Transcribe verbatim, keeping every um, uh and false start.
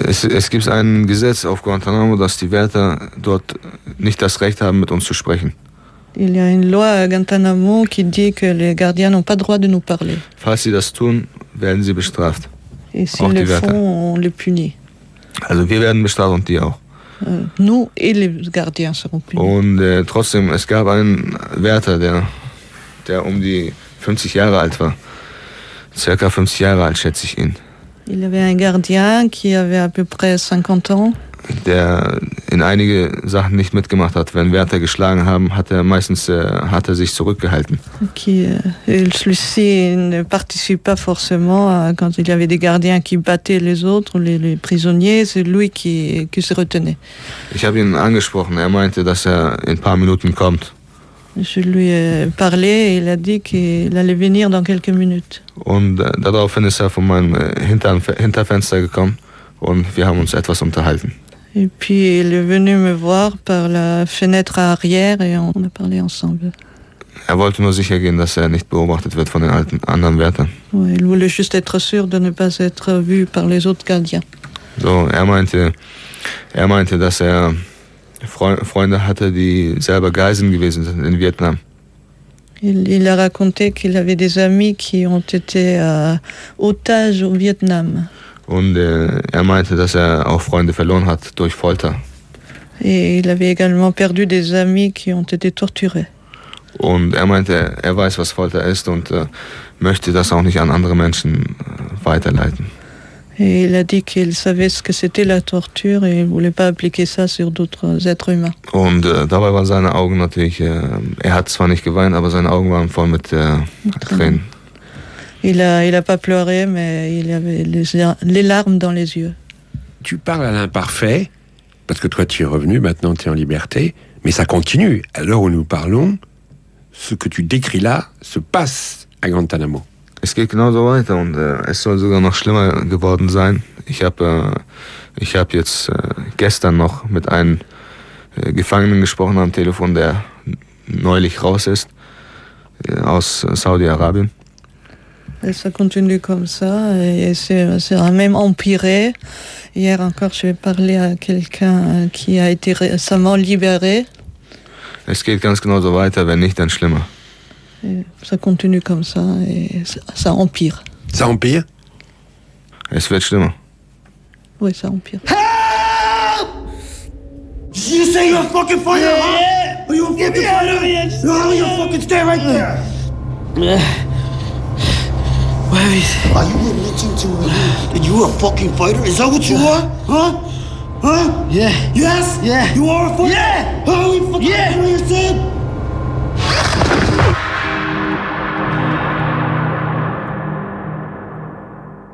Es, es gibt ein Gesetz auf Guantanamo, dass die Wärter dort nicht das Recht haben, mit uns zu sprechen. Il y a une loi à Guantanamo qui dit que les gardiens n'ont pas le droit de nous parler. Falls sie das tun, werden sie bestraft. Et s'ils le font, on les punit. Also wir werden bestraft und die auch. Euh, nous et les gardiens seront punis. Und äh, trotzdem, es gab einen Wärter, der, der um die fünfzig Jahre alt war. Circa fünfzig Jahre alt, schätze ich ihn. Il y avait un gardien qui avait à peu près cinquante ans. Der in einige Sachen nicht mitgemacht hat. Wenn Wärter geschlagen haben, hat er meistens äh, hat er sich zurückgehalten. Qui, euh, celui-ci ne participe pas forcément à, quand il y avait des gardiens qui battaient les autres, les, les prisonniers, c'est lui qui, qui se retenait. Ich habe ihn angesprochen. Er meinte, dass er in ein paar Minuten kommt. Je lui ai parlé et il a dit qu'il allait venir dans quelques minutes. Und äh, daraufhin ist er von meinem äh, Hinter- Hinterfenster gekommen und wir haben uns etwas unterhalten. Et puis il est venu me voir par la fenêtre arrière et on a parlé ensemble. Er wollte nur sicher gehen, dass er nicht beobachtet wird von den alten anderen Wärtern. Ouais, il voulait juste être sûr de ne pas être vu par les autres gardiens. So, er meinte, er meinte, dass er Fre- Freunde hatte, die selber Geiseln gewesen sind in Vietnam. Il, il a raconté qu'il avait des amis qui ont été euh, otages au Vietnam. Und äh, er meinte, dass er auch Freunde verloren hat durch Folter. Et il avait également perdu des amis qui ont été torturés. Und er meinte, er weiß, was Folter ist und äh, möchte das auch nicht an andere Menschen äh, weiterleiten. Et il a dit qu'il savait ce que c'était la torture et il ne voulait pas appliquer ça sur d'autres êtres humains. Und äh, dabei waren seine Augen natürlich, äh, er hat zwar nicht geweint, aber seine Augen waren voll mit äh, Tränen. Il a, il a pas pleuré, mais il avait les, les larmes dans les yeux. Tu parles à l'imparfait, parce que toi tu es revenu, maintenant tu es en liberté, mais ça continue. À l'heure où nous parlons, ce que tu décris là se passe à Guantanamo. Es geht genauso weiter und äh, es soll sogar noch schlimmer geworden sein. Ich habe äh, ich hab jetzt äh, gestern noch mit einem äh, Gefangenen gesprochen am Telefon, der neulich raus ist, äh, aus äh, Saudi-Arabien. Et ça continue comme ça et c'est, c'est même empiré. Hier encore, je vais parler à quelqu'un qui a été récemment libéré. Es geht ganz genauso weiter, wenn nicht, dann schlimmer. Et ça continue comme ça et ça, ça empire. Ça empire? Es wird schlimmer. Oui, ça empire. Help! You say you're a fucking fighter, yeah, huh? Yeah. Are you a fucking fighter? No, you fucking stay right there. Yeah. Where is he? Are you admitting to me that you a fucking fighter? Is that what you are? Huh? Huh? Yeah. Yes? Yeah. You are a fighter? Yeah. How you fucking Yeah. fighter yourself?